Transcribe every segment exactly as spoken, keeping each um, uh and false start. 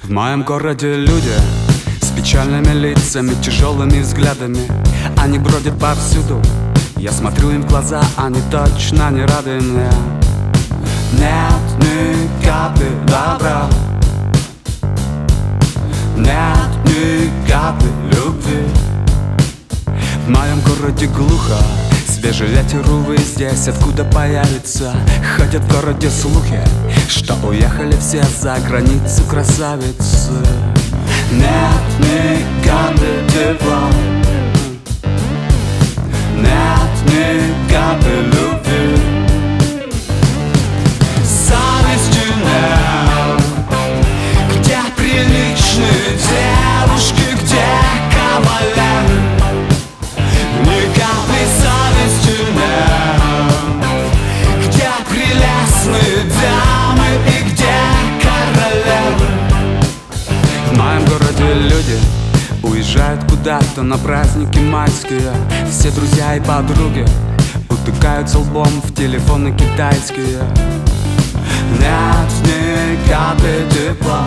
В моем городе люди с печальными лицами, тяжелыми взглядами. Они бродят повсюду, я смотрю им в глаза, они точно не рады мне. Нет ни капли добра, нет ни капли любви. В моем городе глухо, свежий ветер, увы, здесь откуда появится. Ходят в городе слухи, что уехали все за границу красавицы. Нет ни капли тепла, нет ни капли любви. Совести нет, где приличные девушки, где кавалеры. Ни капли совести нет, где прелестные дамы и где королевы. В моем городе люди уезжают куда-то на праздники майские. Все друзья и подруги утыкаются лбом в телефоны китайские. Нет ни капли тепла,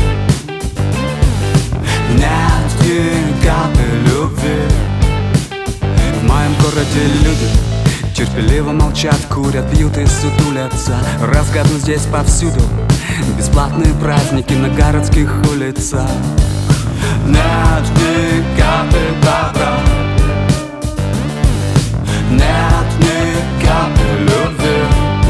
нет ни капли любви. В моем городе люди терпеливо молчат, курят, пьют и сутулятся. Разгадно здесь повсюду бесплатные праздники на городских улицах. Нет ни капли добра, нет ни капли любви.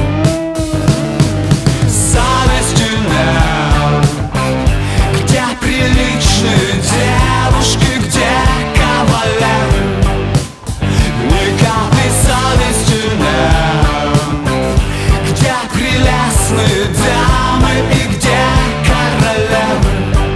Совести нет, где приличные девушки, где кавалеры. Ни капли совести нет, где прелестные дамы и где королевы.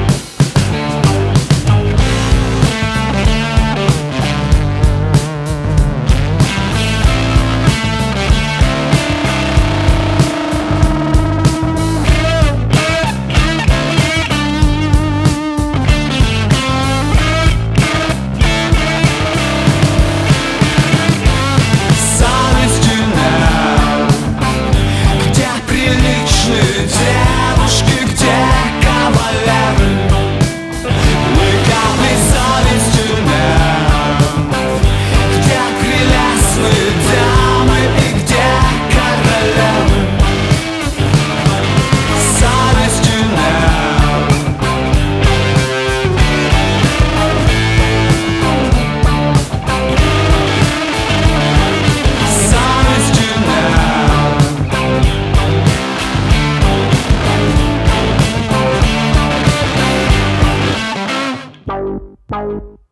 Девушки, где кавалеры. Ни капли совести нет, где прелестные дамы и где королевы. Совести нет. Совести нет.